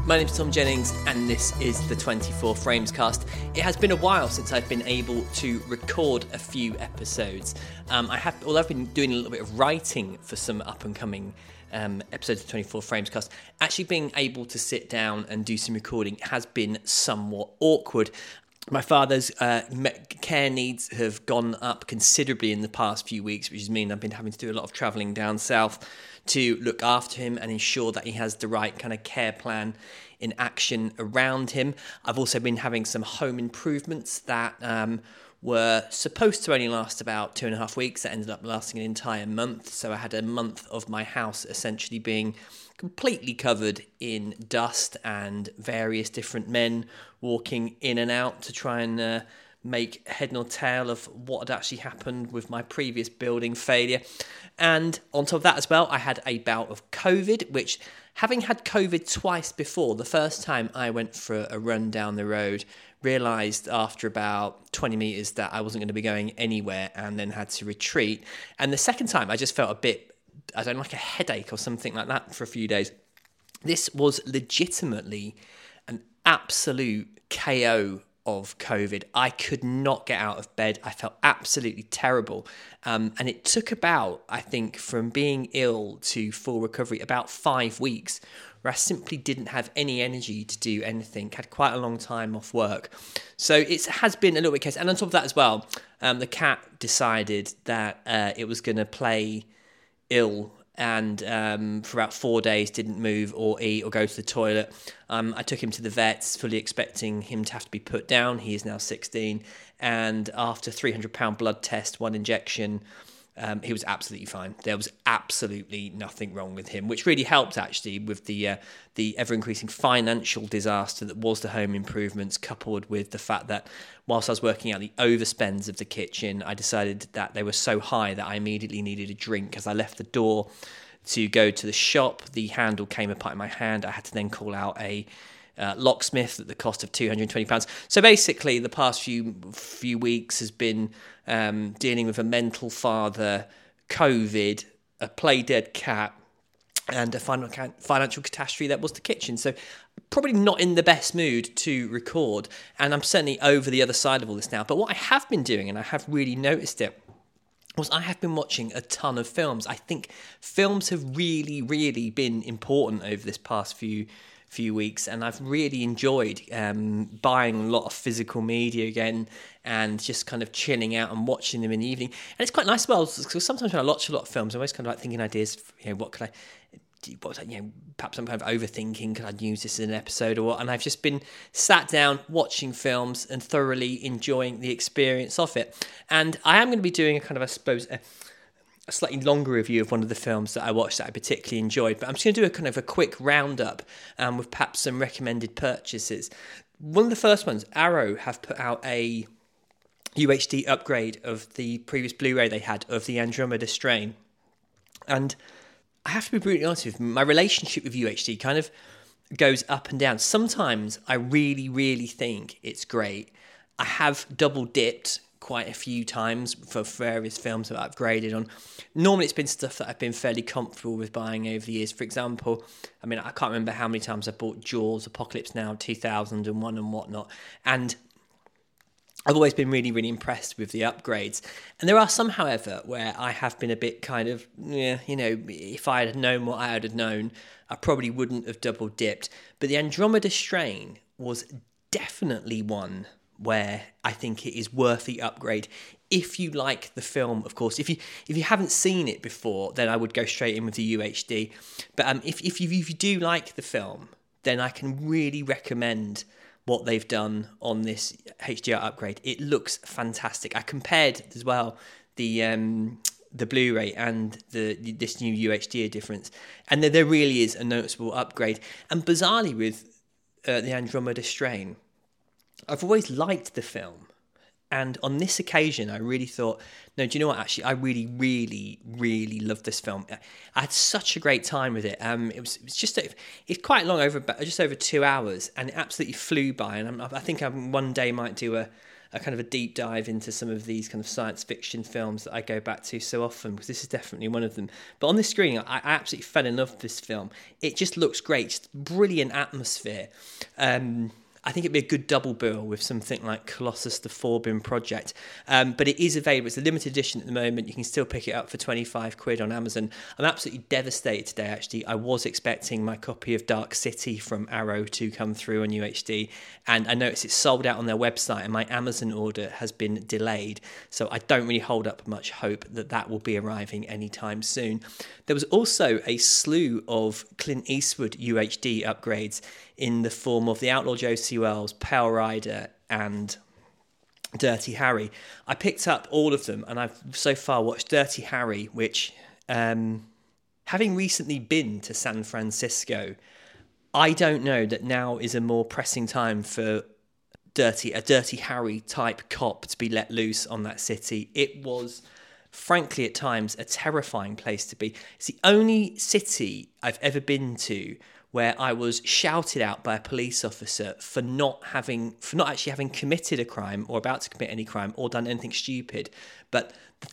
My name's Tom Jennings, and this is the 24 Frames cast. It has been a while since I've been able to record a few episodes. Although I've been doing a little bit of writing for some up-and-coming episodes of 24 Frames cast, actually being able to sit down and do some recording has been somewhat awkward. My father's care needs have gone up considerably in the past few weeks, which has meant I've been having to do a lot of travelling down south to look after him and ensure that he has the right kind of care plan in action around him. I've also been having some home improvements that were supposed to only last about 2.5 weeks. That ended up lasting an entire month. So I had a month of my house essentially being completely covered in dust and various different men walking in and out to try and make head nor tail of what had actually happened with my previous building failure. And on top of that as well, I had a bout of COVID, which, having had COVID twice before, the first time I went for a run down the road, realised after about 20 metres that I wasn't going to be going anywhere and then had to retreat. And the second time, I just felt a bit, I don't know, like a headache or something like that for a few days. This was legitimately an absolute KO of COVID. I could not get out of bed. I felt absolutely terrible. And it took about, I think, from being ill to full recovery, about 5 weeks, where I simply didn't have any energy to do anything. Had quite a long time off work. So it has been a little bit case. And on top of that as well, the cat decided that it was going to play ill and for about 4 days didn't move or eat or go to the toilet. I took him to the vets, fully expecting him to have to be put down. He is now 16, and after £300 blood test, 1 injection, he was absolutely fine. There was absolutely nothing wrong with him, which really helped actually with the ever-increasing financial disaster that was the home improvements, coupled with the fact that whilst I was working out the overspends of the kitchen, I decided that they were so high that I immediately needed a drink. As I left the door to go to the shop, the handle came apart in my hand. I had to then call out a locksmith at the cost of £220. So basically, the past few weeks has been dealing with a mental father, COVID, a play dead cat, and a financial catastrophe that was the kitchen. So probably not in the best mood to record, and I'm certainly over the other side of all this now. But what I have been doing, and I have really noticed it, was I have been watching a ton of films. I think films have really, really been important over this past few weeks, and I've really enjoyed buying a lot of physical media again and just kind of chilling out and watching them in the evening. And it's quite nice as well, because sometimes when I watch a lot of films, I'm always kind of like thinking ideas, what could I do, perhaps I'm kind of overthinking, could I use this in an episode or what? And I've just been sat down watching films and thoroughly enjoying the experience of it. And I am going to be doing a kind of, I suppose, a slightly longer review of one of the films that I watched that I particularly enjoyed, but I'm just going to do a kind of a quick roundup with perhaps some recommended purchases. One of the first ones, Arrow have put out a UHD upgrade of the previous Blu-ray they had of the Andromeda Strain, and I have to be brutally honest with you, my relationship with UHD kind of goes up and down. Sometimes I really, really think it's great. I have double dipped quite a few times for various films that I've graded on. Normally it's been stuff that I've been fairly comfortable with buying over the years. For example, I mean, I can't remember how many times I bought Jaws, Apocalypse Now, 2001 and whatnot. And I've always been really, really impressed with the upgrades. And there are some, however, where I have been a bit kind of, if I had known what I had known, I probably wouldn't have double dipped. But the Andromeda Strain was definitely one where I think it is worth the upgrade. If you like the film, of course. If you haven't seen it before, then I would go straight in with the UHD. But if you do like the film, then I can really recommend what they've done on this HDR upgrade. It looks fantastic. I compared as well the Blu-ray and this new UHD difference, and there really is a noticeable upgrade. And bizarrely, with the Andromeda Strain, I've always liked the film, and on this occasion I really thought, no, do you know what, actually I really, really, really love this film. I had such a great time with it. It's quite long, just over 2 hours, and it absolutely flew by. And I think I one day might do a kind of a deep dive into some of these kind of science fiction films that I go back to so often, because this is definitely one of them. But on the screen, I absolutely fell in love with this film. It just looks great, just brilliant atmosphere. I think it'd be a good double bill with something like Colossus the Forbin Project. But it is available. It's a limited edition at the moment. You can still pick it up for 25 quid on Amazon. I'm absolutely devastated today, actually. I was expecting my copy of Dark City from Arrow to come through on UHD, and I noticed it's sold out on their website, and my Amazon order has been delayed. So I don't really hold up much hope that that will be arriving anytime soon. There was also a slew of Clint Eastwood UHD upgrades in the form of The Outlaw Joe C. Wells, Pale Rider, and Dirty Harry. I picked up all of them, and I've so far watched Dirty Harry, which, having recently been to San Francisco, I don't know that now is a more pressing time for a Dirty Harry type cop to be let loose on that city. It was, frankly, at times a terrifying place to be. It's the only city I've ever been to where I was shouted out by a police officer for not actually having committed a crime or about to commit any crime or done anything stupid. But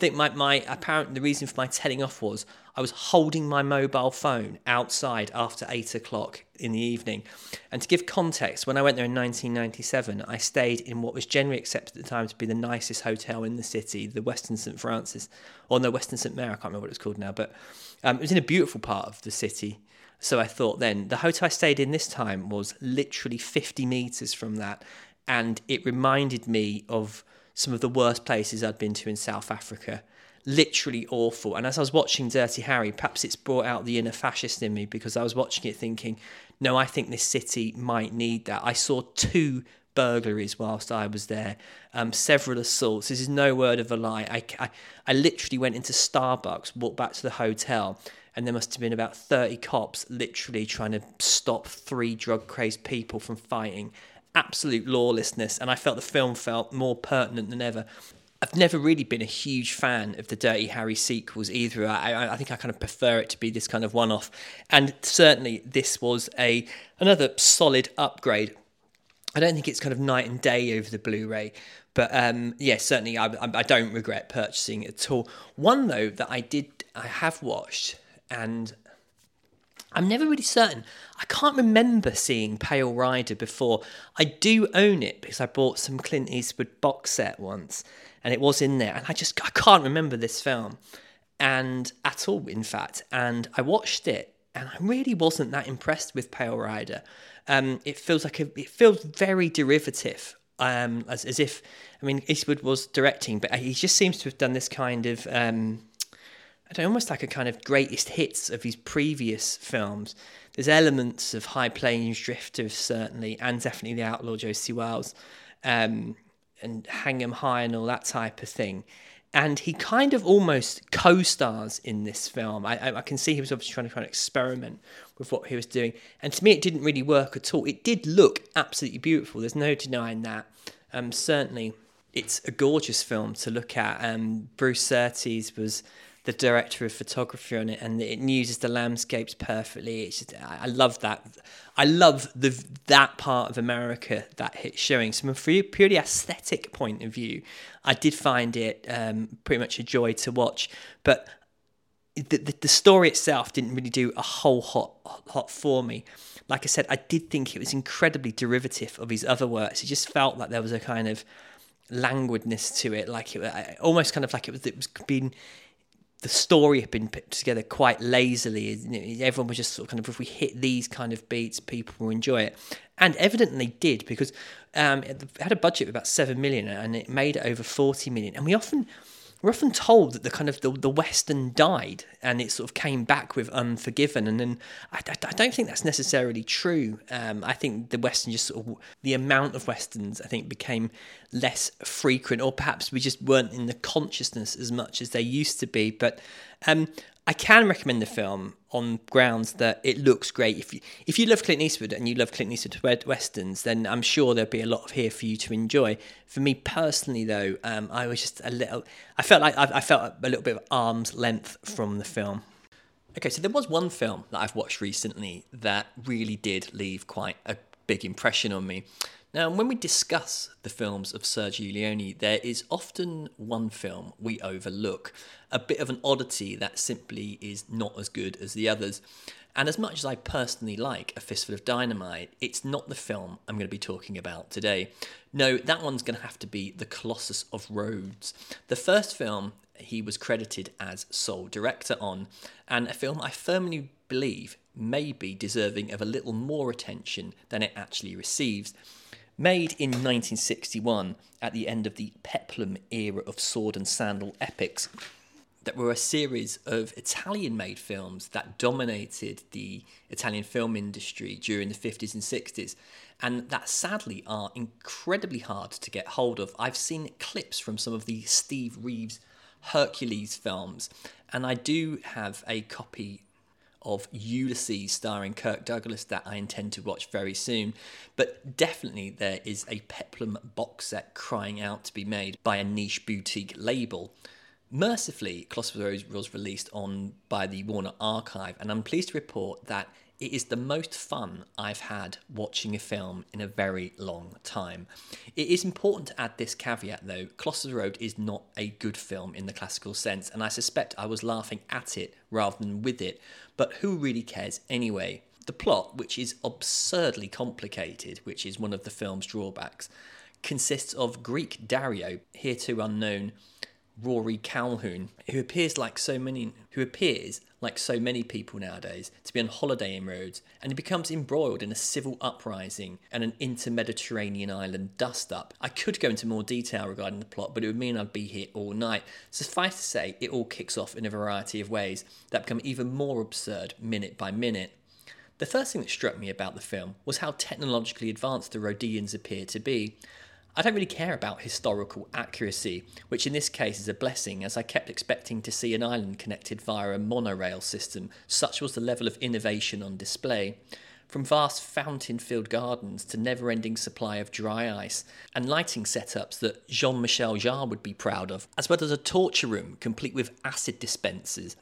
the reason for my telling off was I was holding my mobile phone outside after 8 o'clock in the evening. And to give context, when I went there in 1997, I stayed in what was generally accepted at the time to be the nicest hotel in the city, the Westin St. Francis, or no, Westin St. Mary, I can't remember what it's called now, but it was in a beautiful part of the city. So I thought then, the hotel I stayed in this time was literally 50 metres from that, and it reminded me of some of the worst places I'd been to in South Africa. Literally awful. And as I was watching Dirty Harry, perhaps it's brought out the inner fascist in me, because I was watching it thinking, no, I think this city might need that. I saw 2 burglaries whilst I was there, several assaults. This is no word of a lie. I literally went into Starbucks, walked back to the hotel, and there must have been about 30 cops literally trying to stop 3 drug-crazed people from fighting. Absolute lawlessness, and I felt the film felt more pertinent than ever. I've never really been a huge fan of the Dirty Harry sequels either. I think I kind of prefer it to be this kind of one-off. And certainly this was another solid upgrade. I don't think it's kind of night and day over the Blu-ray, but certainly I don't regret purchasing it at all. One, though, that I have watched, and I'm never really certain. I can't remember seeing Pale Rider before. I do own it because I bought some Clint Eastwood box set once, and it was in there, and I can't remember this film and at all, in fact. And I watched it, and I really wasn't that impressed with Pale Rider. It feels very derivative, as if, I mean, Eastwood was directing, but he just seems to have done this kind of almost like a kind of greatest hits of his previous films. There's elements of High Plains Drifters, certainly, and definitely The Outlaw Joe C. Wells, and Hang 'em High and all that type of thing. And he kind of almost co-stars in this film. I can see he was obviously trying to experiment with what he was doing. And to me, it didn't really work at all. It did look absolutely beautiful. There's no denying that. Certainly, it's a gorgeous film to look at. Bruce Surtees was the director of photography on it, and it uses the landscapes perfectly. It's just, I love that. I love that part of America that it's showing. So from a purely aesthetic point of view, I did find it pretty much a joy to watch. But the story itself didn't really do a whole hot for me. Like I said, I did think it was incredibly derivative of his other works. It just felt like there was a kind of languidness to it, like it almost kind of like it was being. The story had been put together quite lazily. Everyone was just sort of kind of, if we hit these kind of beats, people will enjoy it. And evidently did, because it had a budget of about 7 million and it made over 40 million. And we're often told that the kind of the Western died and it sort of came back with Unforgiven. And then I don't think that's necessarily true. I think the Western just sort of, the amount of Westerns, I think, became less frequent, or perhaps we just weren't in the consciousness as much as they used to be. But I can recommend the film on grounds that it looks great. If you love Clint Eastwood and you love Clint Eastwood Westerns, then I'm sure there'll be a lot here for you to enjoy. For me personally, though, I was just I felt a little bit of arm's length from the film. Okay, so there was one film that I've watched recently that really did leave quite a big impression on me. Now, when we discuss the films of Sergio Leone, there is often one film we overlook, a bit of an oddity that simply is not as good as the others. And as much as I personally like A Fistful of Dynamite, it's not the film I'm going to be talking about today. No, that one's going to have to be The Colossus of Rhodes, the first film he was credited as sole director on, and a film I firmly believe may be deserving of a little more attention than it actually receives. Made in 1961 at the end of the peplum era of sword and sandal epics, that were a series of Italian-made films that dominated the Italian film industry during the 50s and 60s, and that sadly are incredibly hard to get hold of. I've seen clips from some of the Steve Reeves Hercules films, and I do have a copy of Ulysses starring Kirk Douglas that I intend to watch very soon. But definitely there is a peplum box set crying out to be made by a niche boutique label. Mercifully, Colossus of Rhodes was released by the Warner Archive, and I'm pleased to report that it is the most fun I've had watching a film in a very long time. It is important to add this caveat though, Colossus of Rhodes is not a good film in the classical sense, and I suspect I was laughing at it rather than with it, but who really cares anyway? The plot, which is absurdly complicated, which is one of the film's drawbacks, consists of Greek Dario, hereto unknown Rory Calhoun, who appears like so many people nowadays to be on holiday in Rhodes, and he becomes embroiled in a civil uprising and an inter-Mediterranean island dust-up. I could go into more detail regarding the plot, but it would mean I'd be here all night. Suffice to say, it all kicks off in a variety of ways that become even more absurd minute by minute. The first thing that struck me about the film was how technologically advanced the Rhodians appear to be. I don't really care about historical accuracy, which in this case is a blessing, as I kept expecting to see an island connected via a monorail system. Such was the level of innovation on display. From vast fountain-filled gardens to never-ending supply of dry ice, and lighting setups that Jean-Michel Jarre would be proud of, as well as a torture room complete with acid dispensers.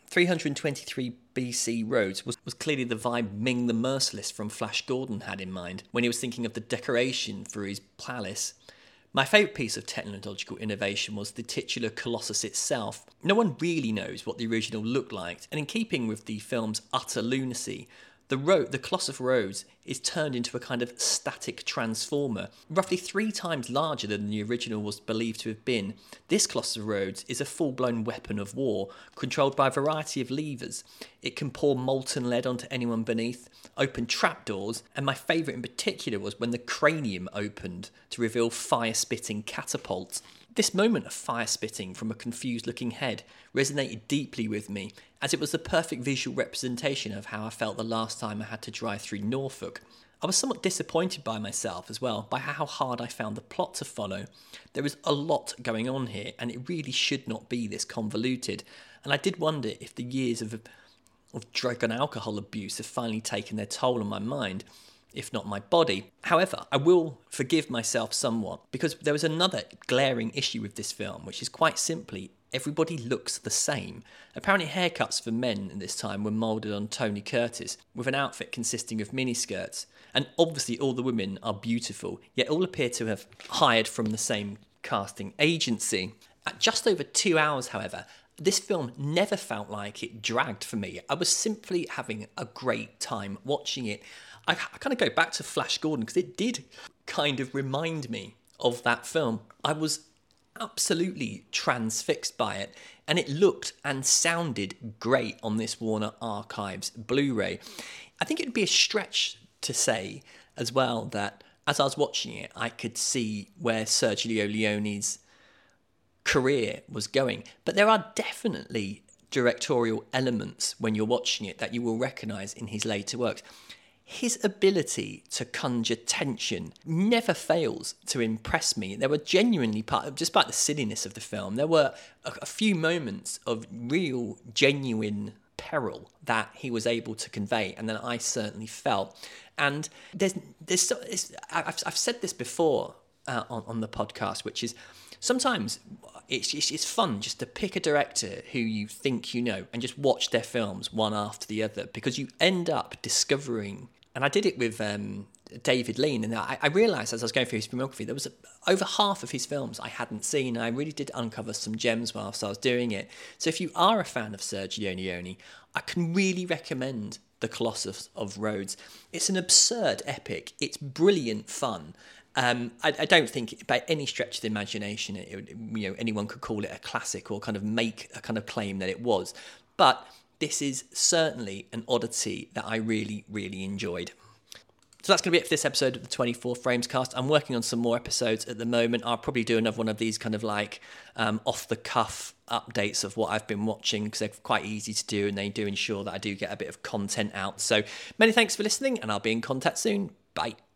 323 BC Rhodes was clearly the vibe Ming the Merciless from Flash Gordon had in mind when he was thinking of the decoration for his palace. My favourite piece of technological innovation was the titular Colossus itself. No one really knows what the original looked like, and in keeping with the film's utter lunacy, the Colossus of Rhodes is turned into a kind of static transformer, roughly 3 times larger than the original was believed to have been. This Colossus of Rhodes is a full-blown weapon of war, controlled by a variety of levers. It can pour molten lead onto anyone beneath, open trapdoors, and my favourite in particular was when the cranium opened to reveal fire-spitting catapults. This moment of fire-spitting from a confused-looking head resonated deeply with me, as it was the perfect visual representation of how I felt the last time I had to drive through Norfolk. I was somewhat disappointed by myself as well, by how hard I found the plot to follow. There is a lot going on here, and it really should not be this convoluted, and I did wonder if the years of drug and alcohol abuse have finally taken their toll on my mind, if not my body. However, I will forgive myself somewhat, because there was another glaring issue with this film, which is quite simply, everybody looks the same. Apparently haircuts for men in this time were moulded on Tony Curtis, with an outfit consisting of miniskirts, and obviously all the women are beautiful, yet all appear to have hired from the same casting agency. At just over 2 hours, however, this film never felt like it dragged for me. I was simply having a great time watching it. I kind of go back to Flash Gordon because it did kind of remind me of that film. I was absolutely transfixed by it, and it looked and sounded great on this Warner Archives Blu-ray. I think it would be a stretch to say as well that as I was watching it, I could see where Sergio Leone's career was going, but there are definitely directorial elements when you're watching it that you will recognise in his later works. His ability to conjure tension never fails to impress me. There were genuinely, despite the silliness of the film, there were a few moments of real, genuine peril that he was able to convey, and that I certainly felt. And I've said this before on the podcast, which is sometimes it's fun just to pick a director who you think you know and just watch their films one after the other, because you end up discovering, and I did it with David Lean, and I realised as I was going through his filmography, there was over half of his films I hadn't seen, and I really did uncover some gems whilst I was doing it. So if you are a fan of Sergio Leone, I can really recommend The Colossus of Rhodes. It's an absurd epic. It's brilliant fun. I don't think by any stretch of the imagination anyone could call it a classic or kind of make a kind of claim that it was. But this is certainly an oddity that I really, really enjoyed. So that's going to be it for this episode of the 24 Frames Cast. I'm working on some more episodes at the moment. I'll probably do another one of these kind of like off-the-cuff updates of what I've been watching, because they're quite easy to do and they do ensure that I do get a bit of content out. So many thanks for listening, and I'll be in contact soon. Bye.